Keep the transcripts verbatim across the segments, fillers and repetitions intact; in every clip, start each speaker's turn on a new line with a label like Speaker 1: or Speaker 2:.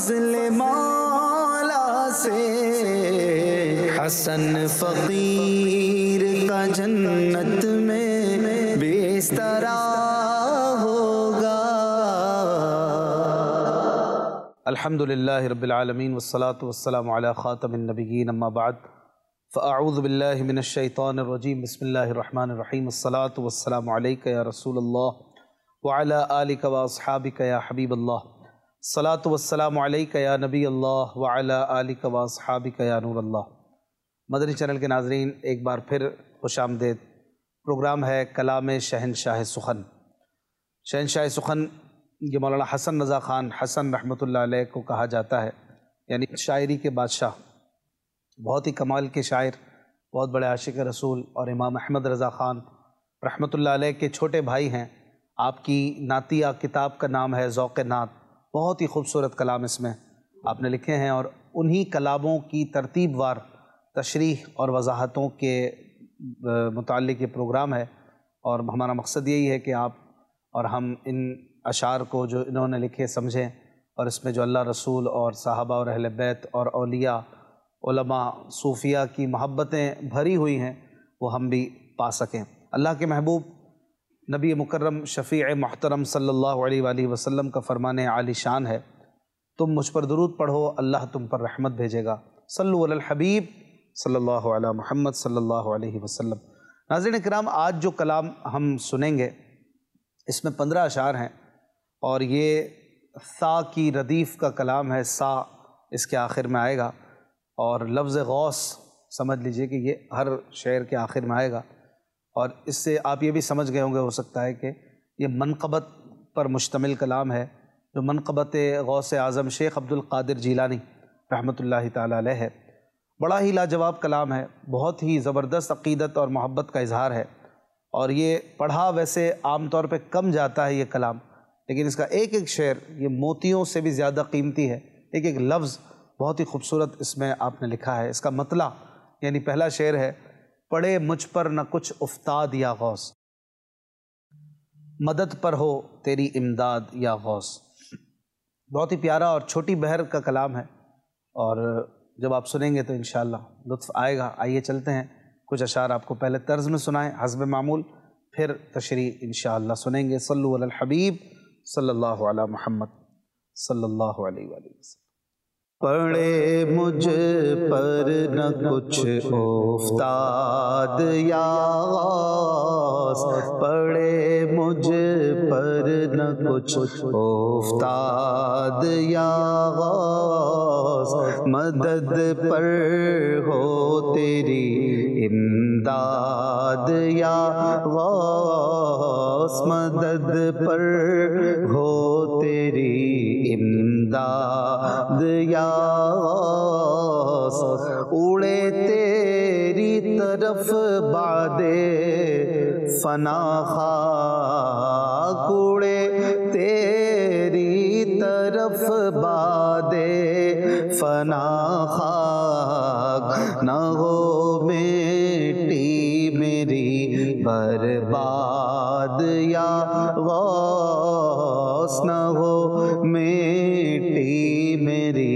Speaker 1: فضل مولا سے حسن فقیر کا جنت میں بستر ہوگا۔
Speaker 2: الحمدللہ رب العالمین والصلاة والسلام علی خاتم النبیین، اما بعد فاعوذ باللہ من الشیطان الرجیم، بسم اللہ الرحمن الرحیم، الصلاة والسلام علیک یا رسول اللہ وعلی آلک واصحابک یا حبیب اللہ، الصلاة والسلام علیک یا نبی اللہ وعلی آلک واصحابک یا نور اللہ۔ مدنی چینل کے ناظرین، ایک بار پھر خوش آمدید۔ پروگرام ہے کلام شہنشاہ سخن۔ شہنشاہ سخن یہ مولانا حسن رضا خان حسن رحمۃ اللہ علیہ کو کہا جاتا ہے، یعنی شاعری کے بادشاہ، بہت ہی کمال کے شاعر، بہت بڑے عاشق رسول، اور امام احمد رضا خان رحمۃ اللہ علیہ کے چھوٹے بھائی ہیں۔ آپ کی نعتیہ کتاب کا نام ہے ذوق نعت، بہت ہی خوبصورت کلام اس میں آپ نے لکھے ہیں، اور انہی کلاموں کی ترتیب وار تشریح اور وضاحتوں کے متعلق یہ پروگرام ہے، اور ہمارا مقصد یہی ہے کہ آپ اور ہم ان اشعار کو جو انہوں نے لکھے سمجھیں، اور اس میں جو اللہ رسول اور صحابہ اور اہل بیت اور اولیاء علماء صوفیہ کی محبتیں بھری ہوئی ہیں وہ ہم بھی پا سکیں۔ اللہ کے محبوب نبی مکرم شفیع محترم صلی اللہ علیہ وآلہ وسلم کا فرمان عالی شان ہے، تم مجھ پر درود پڑھو اللہ تم پر رحمت بھیجے گا۔ صلو علی الحبیب صلی اللہ علی محمد صلی اللہ علیہ وسلم۔ ناظرین کرام، آج جو کلام ہم سنیں گے اس میں پندرہ اشعار ہیں، اور یہ سا کی ردیف کا کلام ہے۔ سا اس کے آخر میں آئے گا، اور لفظ غوث سمجھ لیجئے کہ یہ ہر شعر کے آخر میں آئے گا، اور اس سے آپ یہ بھی سمجھ گئے ہوں گے ہو سکتا ہے کہ یہ منقبت پر مشتمل کلام ہے، جو منقبت غوث اعظم شیخ عبد القادر جیلانی رحمۃ اللہ تعالی علیہ ہے۔ بڑا ہی لاجواب کلام ہے، بہت ہی زبردست عقیدت اور محبت کا اظہار ہے، اور یہ پڑھا ویسے عام طور پہ کم جاتا ہے یہ کلام، لیکن اس کا ایک ایک شعر یہ موتیوں سے بھی زیادہ قیمتی ہے، ایک ایک لفظ بہت ہی خوبصورت اس میں آپ نے لکھا ہے۔ اس کا مطلع یعنی پہلا شعر ہے، پڑے مجھ پر نہ کچھ افتاد یا غوث، مدد پر ہو تیری امداد یا غوث۔ بہت ہی پیارا اور چھوٹی بحر کا کلام ہے، اور جب آپ سنیں گے تو انشاءاللہ لطف آئے گا۔ آئیے چلتے ہیں، کچھ اشعار آپ کو پہلے طرز میں سنائیں حسب معمول، پھر تشریح انشاءاللہ سنیں گے۔ صلو علی الحبیب صلی اللہ علی محمد صلی اللہ علیہ وآلہ وسلم۔
Speaker 1: پڑے مجھ پر نہ کچھ افتاد یا غوث، پڑے مجھ پر نہ کچھ افتاد یا غوث، مدد پر ہو تیری امداد یا غوث، مدد پر ہو تیری امداد یا غوث، اڑے تیری طرف باد فنا خاک، اڑے تیری طرف باد فنا خاک، نہ ہو میٹی میری برباد یا غوث، نہ ہو میٹی میری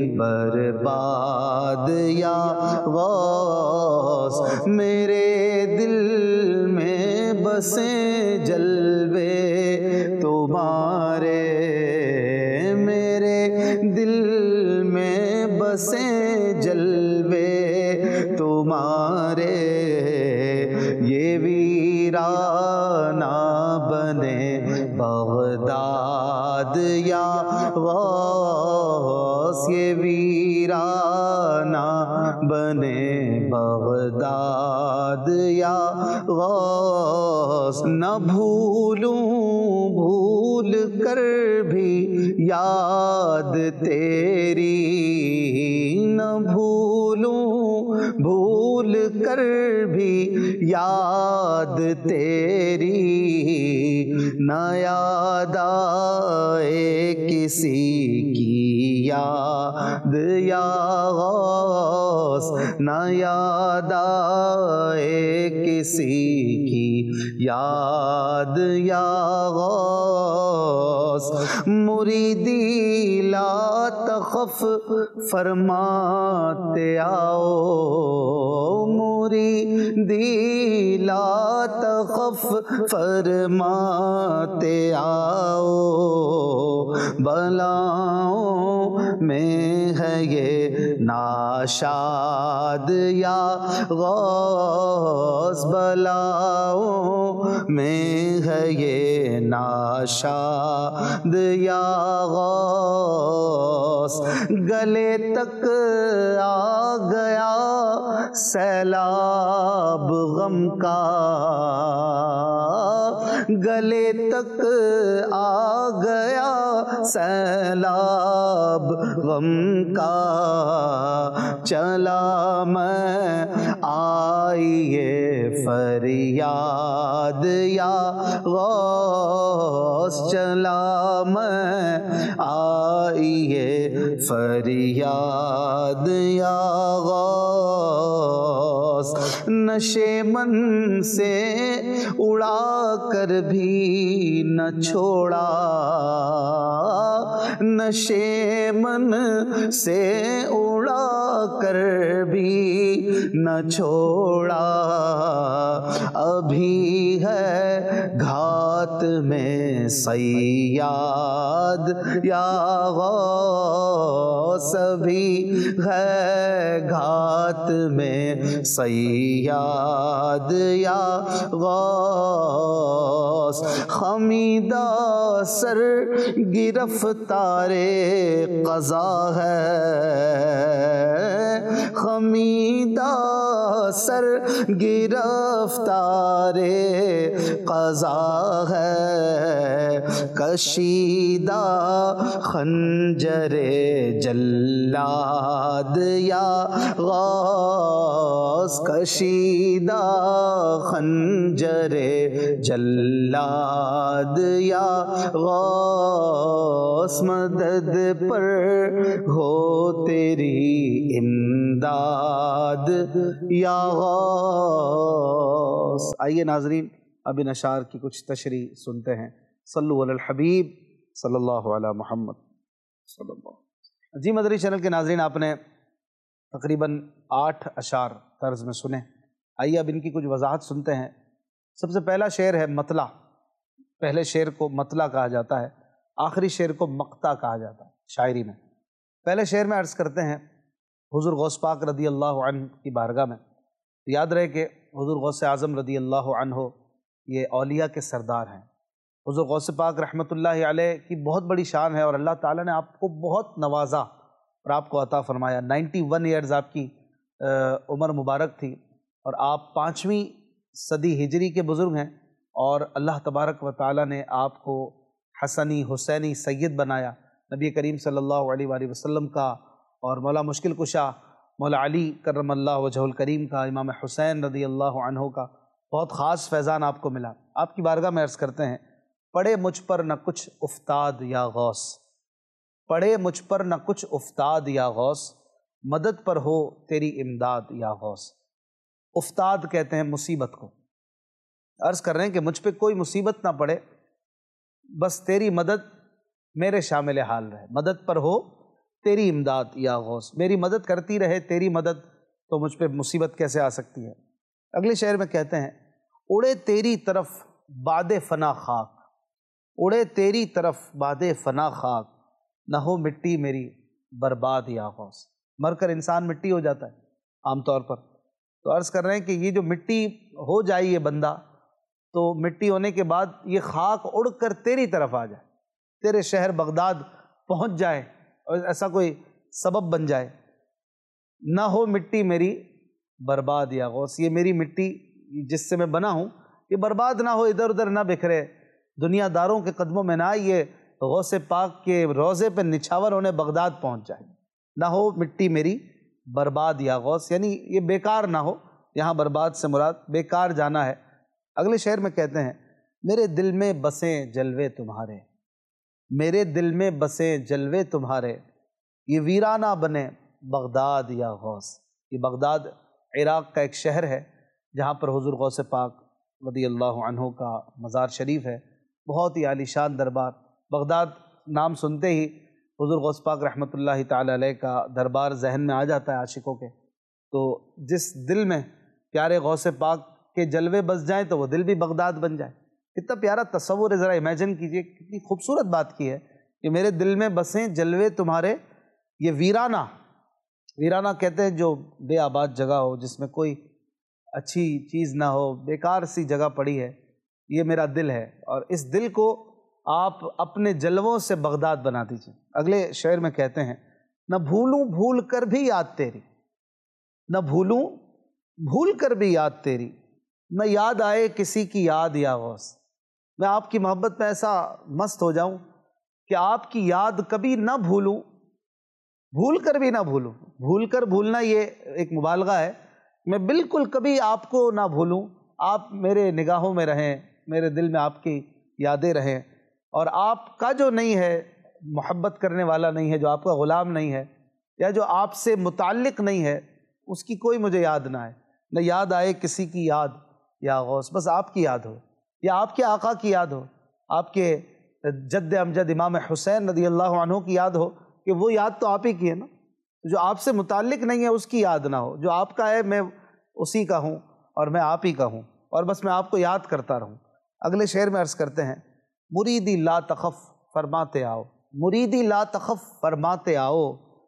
Speaker 1: برباد یا غوث، میرے دل میں بسیں جلوے تمہارے، میرے دل میں بسیں جلوے تمہارے، یہ ویرانہ بنے بغداد یا غوث، یہ ویرانہ بنے بغداد یا غوث، نہ بھولوں بھول کر بھی یاد تیری، نہ بھولوں بھول کر بھی یاد تیری، نہ یاد آئے کسی کی یاد یا غوث، نہ یاد آئے کسی کی یاد یا غوث مریدی لا تخف فرماتے آؤ مریدی لا تخف فرماتے آؤ بلاؤں میں ہے یہ ناشاد یا غوث بلاؤں میں ہے یہ ناشاد یا غوث گلے تک آ گیا سیلاب غم کا گلے تک آ گیا سیلاب غم کا چلا میں آئیے فریاد یا غوث چلا میں آئیے فریاد یا غوث نشے من سے اڑا کر بھی نہ چھوڑا نشے من سے اڑا کر بھی نہ چھوڑا ابھی ہے گھات میں صیاد یا غوث ابھی ہے گھات میں صیاد یا غوث خمیدہ سر گرفتار قضا ہے خمیدہ سر گرفتار قضا ہے کشیدہ خنجر جلاد یا غوث کشیدہ خنجر جلاد یا غوث مدد پر ہو تیری امداد یا غوث۔ آئیے ناظرین اب ان اشعار کی کچھ تشریح سنتے ہیں۔ صلو علی الحبیب صلی اللہ علی محمد صلی اللہ۔ جی مدری چینل کے ناظرین آپ نے تقریباً آٹھ اشعار طرز میں سنے، آئیے اب ان کی کچھ وضاحت سنتے ہیں۔ سب سے پہلا شعر ہے مطلع۔ پہلے شعر کو مطلع کہا جاتا ہے، آخری شعر کو مقطع کہا جاتا ہے شاعری میں۔ پہلے شعر میں عرض کرتے ہیں حضور غوث پاک رضی اللہ عنہ کی بارگاہ میں، یاد رہے کہ حضور غوث اعظم رضی اللہ عنہ یہ اولیاء کے سردار ہیں۔ حضور غوث پاک رحمۃ اللہ علیہ کی بہت بڑی شان ہے اور اللہ تعالیٰ نے آپ کو بہت نوازا اور آپ کو عطا فرمایا۔ نائنٹی ون ایئرز آپ کی عمر مبارک تھی اور آپ پانچویں صدی ہجری کے بزرگ ہیں، اور اللہ تبارک و تعالیٰ نے آپ کو حسنی حسینی سید بنایا۔ نبی کریم صلی اللہ علیہ وآلہ وسلم کا اور مولا مشکل کشا مولا علی کرم اللہ وجہ الکریم کا، امام حسین رضی اللہ عنہ کا بہت خاص فیضان آپ کو ملا۔ آپ کی بارگاہ میں عرض کرتے ہیں پڑے مجھ پر نہ کچھ افتاد یا غوث، پڑے مجھ پر نہ کچھ افتاد یا غوث، مدد پر ہو تیری امداد یا غوث۔ افتاد کہتے ہیں مصیبت کو۔ عرض کر رہے ہیں کہ مجھ پہ کوئی مصیبت نہ پڑے، بس تیری مدد میرے شامل حال رہے، مدد پر ہو تیری امداد یا غوث، میری مدد کرتی رہے تیری مدد، تو مجھ پہ مصیبت کیسے آ سکتی ہے۔ اگلے شعر میں کہتے ہیں اڑے تیری طرف باد فنا خاک، اڑے تیری طرف باد فنا خاک، نہ ہو مٹی میری برباد یا غوث۔ مر کر انسان مٹی ہو جاتا ہے عام طور پر، تو عرض کر رہے ہیں کہ یہ جو مٹی ہو جائے یہ بندہ، تو مٹی ہونے کے بعد یہ خاک اڑ کر تیری طرف آ جائے، تیرے شہر بغداد پہنچ جائے اور ایسا کوئی سبب بن جائے۔ نہ ہو مٹی میری برباد یا غوث، یہ میری مٹی جس سے میں بنا ہوں یہ برباد نہ ہو، ادھر ادھر نہ بکھرے، دنیا داروں کے قدموں میں نہ آئے، یہ غوث پاک کے روضے پہ نچھاور ہونے بغداد پہنچ جائے۔ نہ ہو مٹی میری برباد یا غوث، یعنی یہ بیکار نہ ہو، یہاں برباد سے مراد بیکار جانا ہے۔ اگلے شعر میں کہتے ہیں میرے دل میں بسیں جلوے تمہارے، میرے دل میں بسیں جلوے تمہارے، یہ ویرانہ بنے بغداد یا غوث۔ یہ بغداد عراق کا ایک شہر ہے جہاں پر حضور غوث پاک رضی اللہ عنہ کا مزار شریف ہے، بہت ہی عالی شان دربار۔ بغداد نام سنتے ہی حضور غوث پاک رحمۃ اللہ تعالی علیہ کا دربار ذہن میں آ جاتا ہے عاشقوں کے۔ تو جس دل میں پیارے غوث پاک کے جلوے بس جائیں تو وہ دل بھی بغداد بن جائے۔ کتنا پیارا تصور ہے، ذرا امیجن کیجئے، کتنی خوبصورت بات کی ہے کہ میرے دل میں بسیں جلوے تمہارے۔ یہ ویرانہ، ویرانہ کہتے ہیں جو بے آباد جگہ ہو، جس میں کوئی اچھی چیز نہ ہو، بیکار سی جگہ پڑی ہے، یہ میرا دل ہے، اور اس دل کو آپ اپنے جلووں سے بغداد بنا دیجئے۔ اگلے شعر میں کہتے ہیں، نہ بھولوں بھول کر بھی یاد تیری، نہ بھولوں بھول کر بھی یاد تیری، نہ یاد آئے کسی کی یاد یا غوث۔ میں آپ کی محبت میں ایسا مست ہو جاؤں کہ آپ کی یاد کبھی نہ بھولوں، بھول کر بھی نہ بھولوں۔ بھول کر بھولنا یہ ایک مبالغہ ہے، میں بالکل کبھی آپ کو نہ بھولوں، آپ میرے نگاہوں میں رہیں، میرے دل میں آپ کی یادیں رہیں، اور آپ کا جو نہیں ہے محبت کرنے والا نہیں ہے، جو آپ کا غلام نہیں ہے، یا جو آپ سے متعلق نہیں ہے، اس کی کوئی مجھے یاد نہ آئے، نہ یاد آئے کسی کی یاد یا غوث، بس آپ کی یاد ہو، یا آپ کے آقا کی یاد ہو، آپ کے جد امجد امام حسین رضی اللہ عنہ کی یاد ہو، کہ وہ یاد تو آپ ہی کی ہے نا۔ جو آپ سے متعلق نہیں ہے اس کی یاد نہ ہو، جو آپ کا ہے میں اسی کا ہوں اور میں آپ ہی کا ہوں، اور بس میں آپ کو یاد کرتا رہوں۔ اگلے شعر میں عرض کرتے ہیں، مریدی لا تخف فرماتے آؤ، مریدی لا تخف فرماتے آؤ،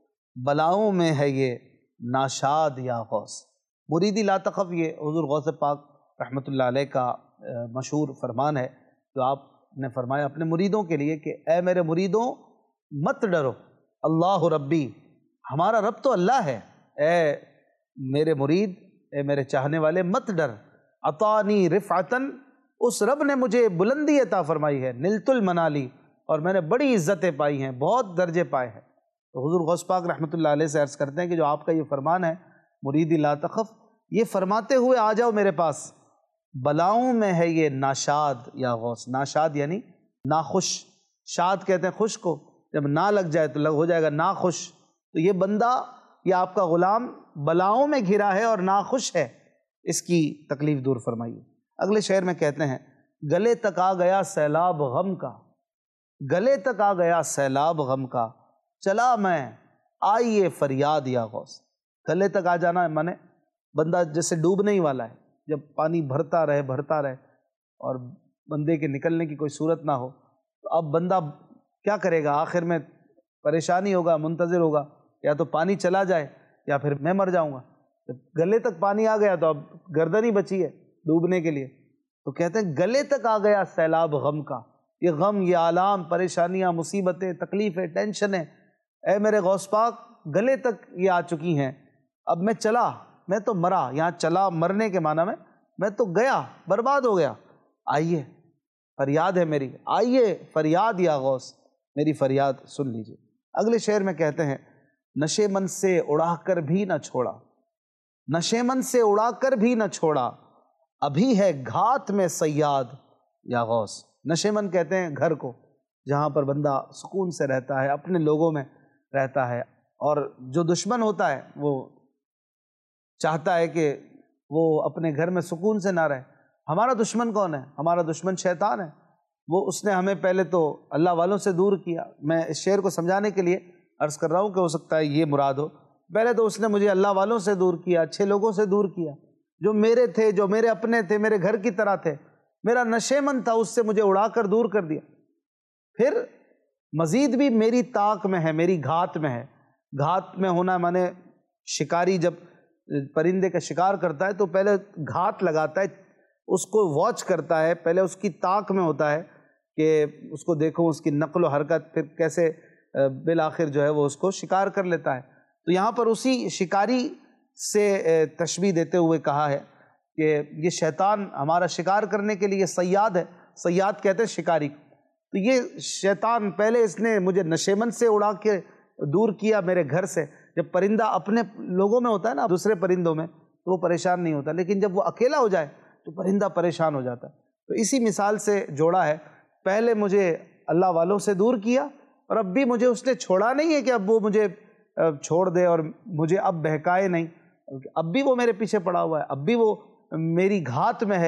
Speaker 1: بلاؤں میں ہے یہ ناشاد یا غوث۔ مریدی لا تخف یہ حضور غوث پاک رحمۃ اللہ علیہ کا مشہور فرمان ہے، جو آپ نے فرمایا اپنے مریدوں کے لیے کہ اے میرے مریدوں مت ڈرو، اللہ ربی، ہمارا رب تو اللہ ہے، اے میرے مرید، اے میرے چاہنے والے مت ڈر، عطانی رفعتن، اس رب نے مجھے بلندی عطا فرمائی ہے، نلت المنالی، اور میں نے بڑی عزتیں پائی ہیں، بہت درجے پائے ہیں۔ تو حضور غوث پاک رحمۃ اللہ علیہ سے عرض کرتے ہیں کہ جو آپ کا یہ فرمان ہے مریدی لا تخف، یہ فرماتے ہوئے آ جاؤ میرے پاس، بلاؤں میں ہے یہ ناشاد یا غوث۔ ناشاد یعنی ناخوش، شاد کہتے ہیں خوش کو، جب نہ لگ جائے تو لگ ہو جائے گا ناخوش، تو یہ بندہ، یہ آپ کا غلام بلاؤں میں گھرا ہے اور ناخوش ہے، اس کی تکلیف دور فرمائیے۔ اگلے شعر میں کہتے ہیں، گلے تک آ گیا سیلاب غم کا، گلے تک آ گیا سیلاب غم کا، چلا میں آئیے فریاد یا غوث۔ گلے تک آ جانا ہے مانے بندہ جیسے ڈوبنے ہی والا ہے، جب پانی بھرتا رہے بھرتا رہے اور بندے کے نکلنے کی کوئی صورت نہ ہو، تو اب بندہ کیا کرے گا؟ آخر میں پریشانی ہوگا، منتظر ہوگا، یا تو پانی چلا جائے یا پھر میں مر جاؤں گا۔ جب گلے تک پانی آ گیا تو اب گردن ہی بچی ہے ڈوبنے کے لیے، تو کہتے ہیں گلے تک آ گیا سیلاب غم کا۔ یہ غم، یہ آلام، پریشانیاں، مصیبتیں، تکلیفیں، ٹینشنیں، اے میرے غوث پاک گلے تک یہ آ چکی ہیں، اب میں چلا، میں تو مرا، یہاں چلا مرنے کے معنی میں میں تو گیا، برباد ہو گیا، آئیے فریاد ہے میری، آئیے فریاد یا غوث، میری فریاد سن لیجئے۔ اگلے شعر میں کہتے ہیں، نشے من سے اڑا کر بھی نہ چھوڑا، نشے من سے اڑا کر بھی نہ چھوڑا، ابھی ہے گھات میں صیاد یا غوث۔ نشے من کہتے ہیں گھر کو، جہاں پر بندہ سکون سے رہتا ہے، اپنے لوگوں میں رہتا ہے، اور جو دشمن ہوتا ہے وہ چاہتا ہے کہ وہ اپنے گھر میں سکون سے نہ رہے۔ ہمارا دشمن کون ہے؟ ہمارا دشمن شیطان ہے، وہ اس نے ہمیں پہلے تو اللہ والوں سے دور کیا۔ میں اس شعر کو سمجھانے کے لیے عرض کر رہا ہوں کہ ہو سکتا ہے یہ مراد ہو، پہلے تو اس نے مجھے اللہ والوں سے دور کیا، اچھے لوگوں سے دور کیا، جو میرے تھے، جو میرے اپنے تھے، میرے گھر کی طرح تھے، میرا نشے من تھا، اس سے مجھے اڑا کر دور کر دیا۔ پھر مزید بھی میری طاق میں ہے، میری گھات میں ہے۔ گھات میں ہونا مانے شکاری جب پرندے کا شکار کرتا ہے تو پہلے گھات لگاتا ہے، اس کو واچ کرتا ہے، پہلے اس کی طاق میں ہوتا ہے کہ اس کو دیکھوں، اس کی نقل و حرکت، پھر کیسے بالآخر جو ہے وہ اس کو شکار کر لیتا ہے۔ تو یہاں پر اسی شکاری سے تشبیہ دیتے ہوئے کہا ہے کہ یہ شیطان ہمارا شکار کرنے کے لیے صیاد ہے، صیاد کہتے ہیں شکاری۔ تو یہ شیطان پہلے اس نے مجھے نشیمن سے اڑا کے دور کیا میرے گھر سے۔ جب پرندہ اپنے لوگوں میں ہوتا ہے نا، دوسرے پرندوں میں، تو وہ پریشان نہیں ہوتا، لیکن جب وہ اکیلا ہو جائے تو پرندہ پریشان ہو جاتا ہے۔ تو اسی مثال سے جوڑا ہے، پہلے مجھے اللہ والوں سے دور کیا، اور اب بھی مجھے اس نے چھوڑا نہیں ہے کہ اب وہ مجھے چھوڑ دے اور مجھے اب بہکائے نہیں، اب بھی وہ میرے پیچھے پڑا ہوا ہے، اب بھی وہ میری گھات میں ہے،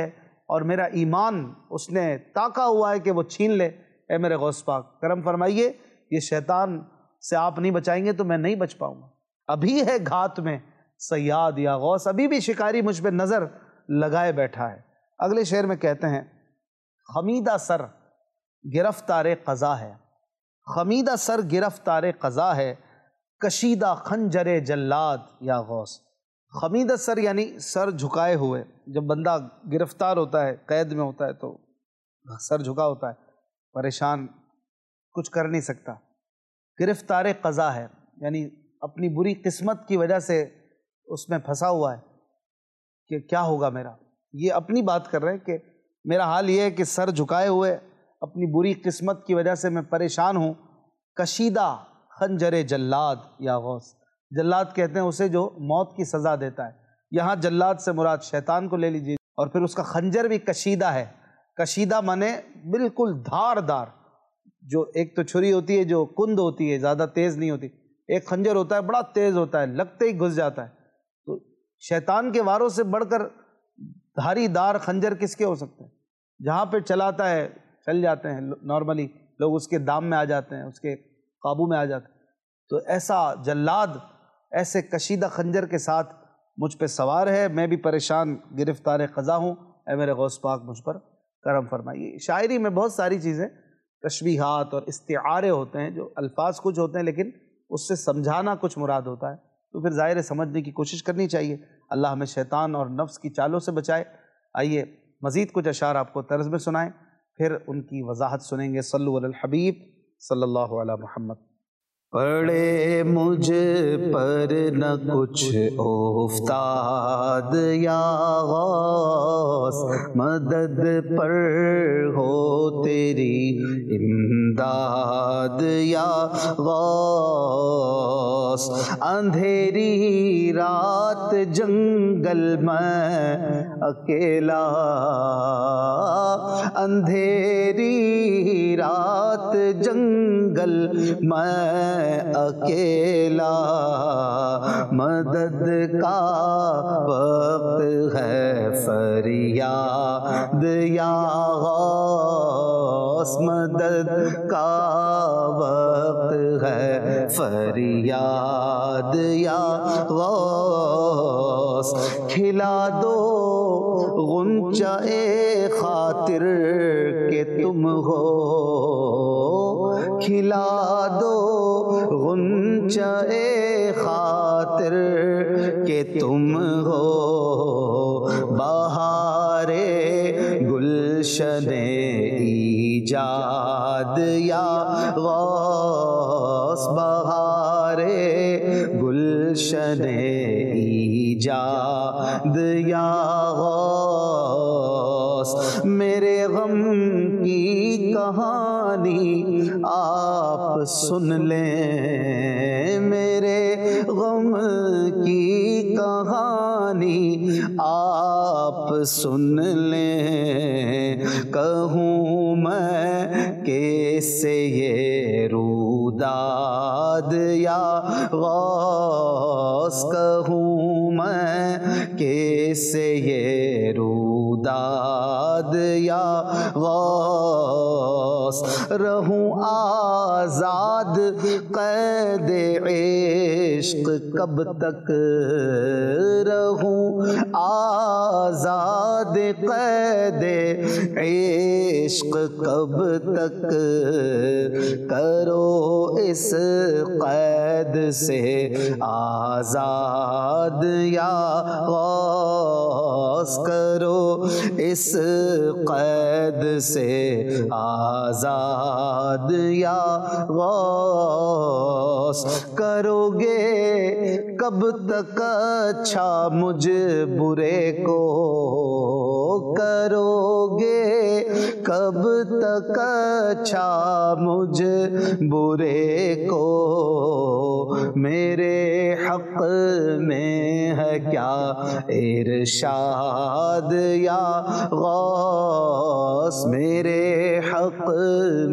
Speaker 1: اور میرا ایمان اس نے تاکا ہوا ہے کہ وہ چھین لے، اے میرے غوث پاک کرم فرمائیے، یہ شیطان سے آپ نہیں بچائیں گے تو میں نہیں بچ پاؤں گا۔ ابھی ہے گھات میں صیاد یا غوث، ابھی بھی شکاری مجھ پہ نظر لگائے بیٹھا ہے۔ اگلے شعر میں کہتے ہیں خمیدہ سر گرفتار قضا ہے، خمیدہ سر گرفتار قضا ہے، کشیدہ خنجر جلاد یا غوث۔ خمیدہ سر یعنی سر جھکائے ہوئے، جب بندہ گرفتار ہوتا ہے، قید میں ہوتا ہے تو سر جھکا ہوتا ہے، پریشان، کچھ کر نہیں سکتا۔ گرفتار قضا ہے یعنی اپنی بری قسمت کی وجہ سے اس میں پھنسا ہوا ہے کہ کیا ہوگا میرا۔ یہ اپنی بات کر رہے ہیں کہ میرا حال یہ ہے کہ سر جھکائے ہوئے اپنی بری قسمت کی وجہ سے میں پریشان ہوں۔ کشیدہ خنجر جلاد یا غوث، جلاد کہتے ہیں اسے جو موت کی سزا دیتا ہے، یہاں جلاد سے مراد شیطان کو لے لیجیے، اور پھر اس کا خنجر بھی کشیدہ ہے۔ کشیدہ مانے بالکل دھار دار، جو ایک تو چھری ہوتی ہے جو کند ہوتی ہے، زیادہ تیز نہیں ہوتی، ایک خنجر ہوتا ہے بڑا تیز ہوتا ہے، لگتے ہی گھس جاتا ہے۔ تو شیطان کے واروں سے بڑھ کر دھاری دار خنجر کس کے ہو سکتے ہیں؟ جہاں پہ چلاتا ہے چل جاتے ہیں، نارملی لوگ اس کے دام میں آ جاتے ہیں، اس کے قابو میں آ جاتے ہیں۔ تو ایسا جلاد ایسے کشیدہ خنجر کے ساتھ مجھ پہ سوار ہے، میں بھی پریشان گرفتار قضا ہوں، اے میرے غوث پاک مجھ پر کرم فرمائیے۔ شاعری میں بہت ساری چیزیں تشبیہات اور استعارے ہوتے ہیں، جو الفاظ کچھ ہوتے ہیں لیکن اس سے سمجھانا کچھ مراد ہوتا ہے، تو پھر ظاہر ہے سمجھنے کی کوشش کرنی چاہیے۔ اللہ ہمیں شیطان اور نفس کی چالوں سے بچائے۔ آئیے مزید کچھ اشعار آپ کو طرز میں سنائیں، پھر ان کی وضاحت سنیں گے۔ صلو علی الحبیب صلی اللہ علی محمد۔
Speaker 2: پڑے مجھ پر نہ کچھ افتاد یا غوث، مدد پر ہو تیری امداد یا غوث۔ اندھیری رات جنگل میں اکیلا، اندھیری رات جنگل میں اکیلا، مدد کا وقت ہے فریاد یا غوث، مدد کا وقت ہے فریاد یا غوث۔ کھلا دو غنچہ اے خاطر کہ تم ہو، کھلا دو غنچہ اے خاطر کہ تم ہو، بہار گلشن ایجاد یا غوث، بہار گلشن ایجاد یا غوث۔ میرے غم کی کہانی آپ سن لیں، میرے غم کی کہانی آپ سن لیں، کہوں میں کیسے یہ روداد یا غوث، کہوں میں کیسے یہ روداد یا غوث۔ رہوں آزاد قید عشق کب تک، رہوں آزاد قید عشق کب تک، کرو اس قید سے آزاد یا غوث، کرو اس قید سے آزاد یا غوث۔ کرو گے کب تک اچھا مجھ برے کو، کرو گے کب تک اچھا مجھ برے کو، میرے حق میں ہے کیا ارشاد یا غوث، میرے حق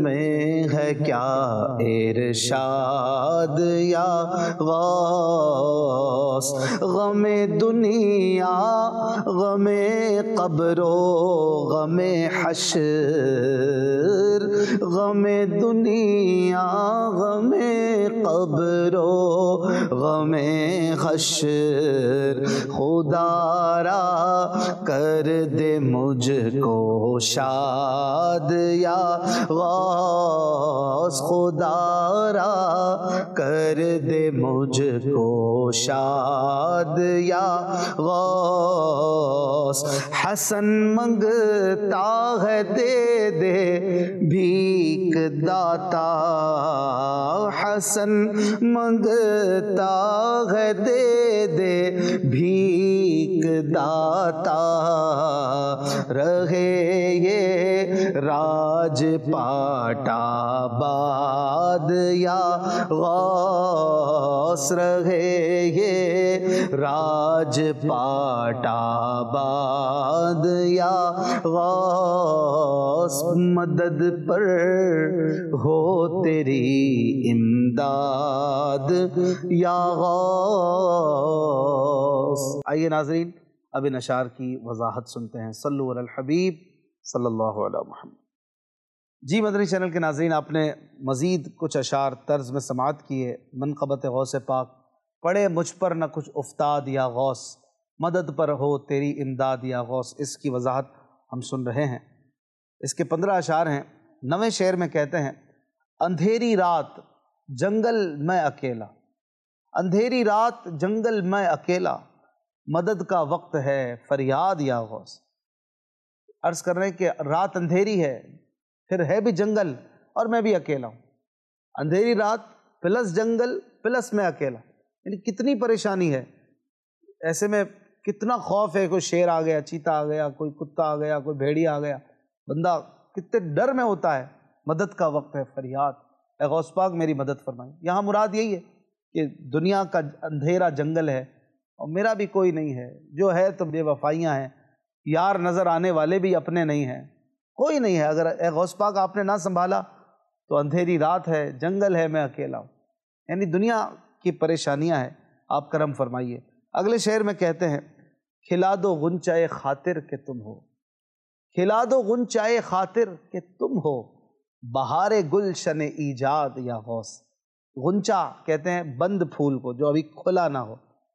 Speaker 2: میں ہے کیا ارشاد یا غوث۔
Speaker 1: غوث، غم دنیا غم قبر و غم حشر، غم دنیا غم قبر و غم حشر، خدا را کر دے مجھ کو شاد یا غوث، خدا را کر دے مجھ کو شاد یا غوث، حسن منگتا ہے دے دے بھیک داتا، حسن منگتا ہے دے دے بھیک داتا، رہے یہ راج پاٹ آباد یا غوث، رہے یہ راج پاٹ آباد یا غوث، مدد پر ہو تیری امداد یا غوث۔ آئیے ناظرین اب ان اشعار کی وضاحت سنتے ہیں۔ صلو علی الحبیب صلی اللہ علیہ محمد۔ جی مدنی چینل کے ناظرین، آپ نے مزید کچھ اشعار طرز میں سماعت کیے۔ منقبت غوث پاک، پڑے مجھ پر نہ کچھ افتاد یا غوث، مدد پر ہو تیری امداد یا غوث، اس کی وضاحت ہم سن رہے ہیں۔ اس کے پندرہ اشعار ہیں۔ نویں شعر میں کہتے ہیں، اندھیری رات جنگل میں اکیلا، اندھیری رات جنگل میں اکیلا، مدد کا وقت ہے فریاد یا غوث۔ عرض کر رہے ہیں کہ رات اندھیری ہے، پھر ہے بھی جنگل اور میں بھی اکیلا ہوں۔ اندھیری رات پلس جنگل پلس میں اکیلا، یعنی کتنی پریشانی ہے، ایسے میں کتنا خوف ہے، کوئی شیر آ گیا، چیتا آ گیا، کوئی کتا آ گیا، کوئی بھیڑیا آ گیا، بندہ کتنے ڈر میں ہوتا ہے۔ مدد کا وقت ہے فریاد، اے غوث پاک میری مدد فرمائیں۔ یہاں مراد یہی ہے کہ دنیا کا اندھیرا جنگل ہے اور میرا بھی کوئی نہیں ہے، جو ہے تو بے وفائیاں ہیں، یار نظر آنے والے بھی اپنے نہیں ہیں، کوئی نہیں ہے۔ اگر اے غوث پاک آپ نے نہ سنبھالا تو اندھیری رات ہے، جنگل ہے، میں اکیلا ہوں، یعنی دنیا کی پریشانیاں ہیں، آپ کرم فرمائیے۔ اگلے شعر میں کہتے ہیں، کھلا دو غنچۂ خاطر کہ تم ہو، کھلا دو غنچۂ خاطر کہ تم ہو، بہار گلشن ایجاد یا غوث۔ غنچہ کہتے ہیں بند پھول کو، جو ابھی کھلا نہ ہو،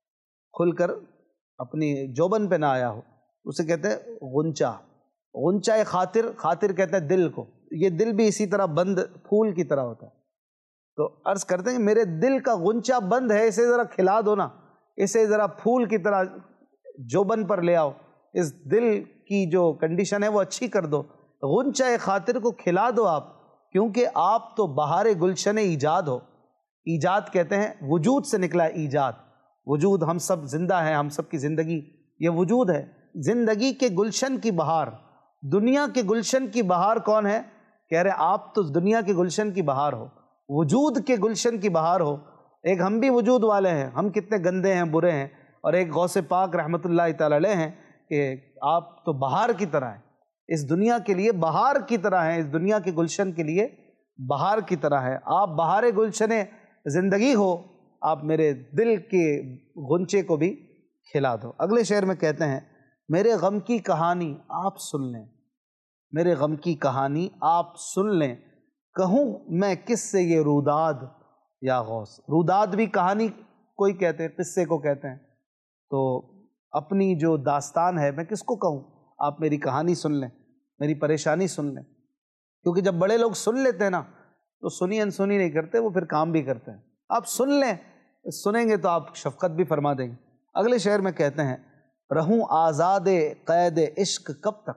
Speaker 1: کھل کر اپنی جوبن پہ نہ آیا ہو، اسے کہتے ہیں غنچہ۔ غنچۂ خاطر، خاطر کہتے ہیں دل کو، یہ دل بھی اسی طرح بند پھول کی طرح ہوتا ہے۔ تو عرض کرتے ہیں کہ میرے دل کا غنچہ بند ہے، اسے ذرا کھلا دو نا، اسے ذرا پھول کی طرح جوبن پر لے آؤ، اس دل کی جو کنڈیشن ہے وہ اچھی کر دو۔ غنچۂ خاطر کو کھلا دو آپ، کیونکہ آپ تو بہار گلشن ایجاد ہو۔ ایجاد کہتے ہیں وجود سے نکلا ہے ایجاد، وجود، ہم سب زندہ ہیں، ہم سب کی زندگی یہ وجود ہے۔ زندگی کے گلشن کی بہار، دنیا کے گلشن کی بہار کون ہے؟ کہہ رہے آپ تو دنیا کے گلشن کی بہار ہو، وجود کے گلشن کی بہار ہو۔ ایک ہم بھی وجود والے ہیں، ہم کتنے گندے ہیں، برے ہیں، اور ایک غوث پاک رحمۃ اللہ تعالی علیہ ہیں کہ آپ تو بہار کی طرح ہیں، اس دنیا کے لیے بہار کی طرح ہیں، اس دنیا کے گلشن کے لیے بہار کی طرح ہے۔ آپ بہار گلشن زندگی ہو، آپ میرے دل کے غنچے کو بھی کھلا دو۔ اگلے شعر میں کہتے ہیں، میرے غم کی کہانی آپ سن لیں، میرے غم کی کہانی آپ سن لیں، کہوں میں کس سے یہ روداد یا غوث۔ روداد بھی کہانی کوئی کہتے ہیں، قصے کو کہتے ہیں، تو اپنی جو داستان ہے میں کس کو کہوں، آپ میری کہانی سن لیں، میری پریشانی سن لیں۔ کیونکہ جب بڑے لوگ سن لیتے ہیں نا تو سنی انسنی نہیں کرتے، وہ پھر کام بھی کرتے ہیں۔ آپ سن لیں، سنیں گے تو آپ شفقت بھی فرما دیں گے۔ اگلے شعر میں کہتے ہیں، رہوں آزاد قید عشق کب تک۔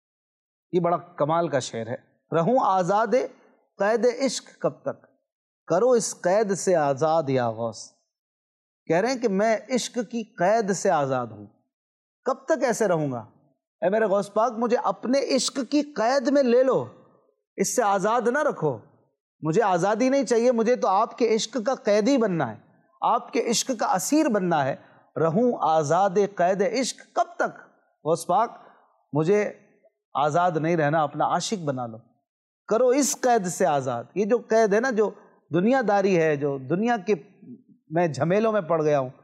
Speaker 1: یہ بڑا کمال کا شعر ہے، رہوں آزاد قید عشق کب تک، کرو اس قید سے آزاد یا غوث۔ کہہ رہے ہیں کہ میں عشق کی قید سے آزاد ہوں، کب تک ایسے رہوں گا؟ اے میرے غوث پاک مجھے اپنے عشق کی قید میں لے لو، اس سے آزاد نہ رکھو، مجھے آزادی نہیں چاہیے، مجھے تو آپ کے عشق کا قیدی بننا ہے، آپ کے عشق کا اسیر بننا ہے۔ رہوں آزاد قید عشق کب تک، غوث پاک مجھے آزاد نہیں رہنا، اپنا عاشق بنا لو، کرو اس قید سے آزاد۔ یہ جو قید ہے نا، جو دنیا داری ہے، جو دنیا کے میں جھمیلوں میں پڑ گیا ہوں،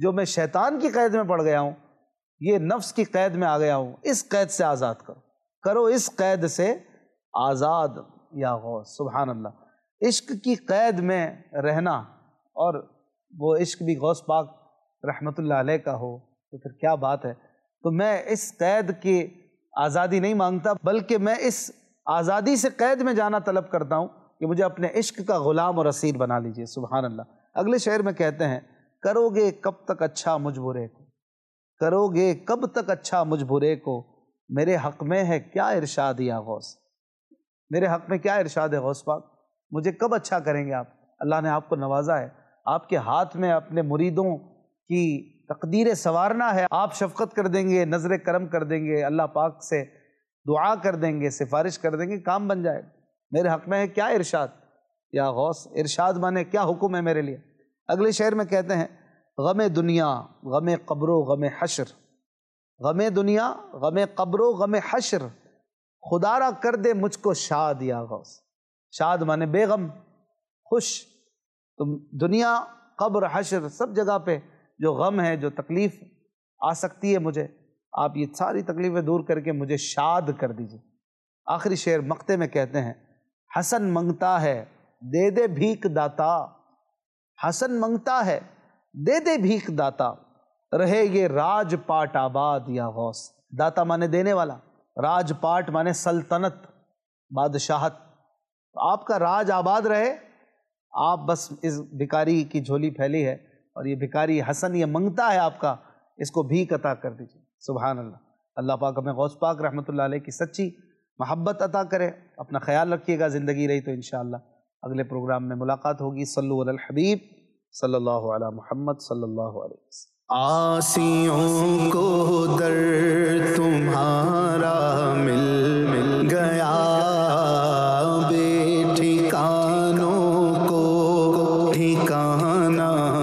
Speaker 1: جو میں شیطان کی قید میں پڑ گیا ہوں، یہ نفس کی قید میں آ گیا ہوں، اس قید سے آزاد کرو کرو اس قید سے آزاد یا غوث۔ سبحان اللہ، عشق کی قید میں رہنا، اور وہ عشق بھی غوث پاک رحمت اللہ علیہ کا ہو تو پھر کیا بات ہے۔ تو میں اس قید کی آزادی نہیں مانگتا، بلکہ میں اس آزادی سے قید میں جانا طلب کرتا ہوں کہ مجھے اپنے عشق کا غلام اور اسیر بنا لیجئے۔ سبحان اللہ۔ اگلے شعر میں کہتے ہیں، کرو گے کب تک اچھا مجھ برے کو، کرو گے کب تک اچھا مجھ برے کو، میرے حق میں ہے کیا ارشاد یا غوث، میرے حق میں کیا ارشاد ہے غوث پاک، مجھے کب اچھا کریں گے آپ۔ اللہ نے آپ کو نوازا ہے، آپ کے ہاتھ میں اپنے مریدوں کی تقدیر سنوارنا ہے، آپ شفقت کر دیں گے، نظر کرم کر دیں گے، اللہ پاک سے دعا کر دیں گے، سفارش کر دیں گے، کام بن جائے۔ میرے حق میں ہے کیا ارشاد یا غوث، ارشاد مانے کیا حکم ہے میرے لیے۔ اگلے شعر میں کہتے ہیں، غم دنیا غم قبر و غم حشر، غم دنیا غم قبر و غم حشر، خدا را کر دے مجھ کو شاد یا غوث۔ شاد مانے بے غم، خوش۔ تو دنیا، قبر، حشر، سب جگہ پہ جو غم ہے، جو تکلیف آ سکتی ہے مجھے، آپ یہ ساری تکلیفیں دور کر کے مجھے شاد کر دیجئے۔ آخری شعر مقطع میں کہتے ہیں، حسن منگتا ہے دے دے بھیک داتا، حسن منگتا ہے دے دے بھیک داتا، رہے یہ راج پاٹ آباد یا غوث۔ داتا مانے دینے والا، راج پاٹ مانے سلطنت، بادشاہت۔ تو آپ کا راج آباد رہے، آپ بس اس بھکاری کی جھولی پھیلی ہے، اور یہ بھکاری حسن یہ منگتا ہے آپ کا، اس کو بھیک عطا کر دیجیے۔ سبحان اللہ۔ اللہ پاک ہمیں غوث پاک رحمۃ اللہ علیہ کی سچی محبت عطا کرے۔ اپنا خیال رکھیے گا، زندگی رہی تو انشاءاللہ اگلے پروگرام میں ملاقات ہوگی۔ صلو علی الحبیب صلی اللہ علی محمد صلی اللہ علیہ وسلم۔
Speaker 2: آسیوں کو در تمہارا مل مل گیا، بے ٹھکانوں کو ٹھکانہ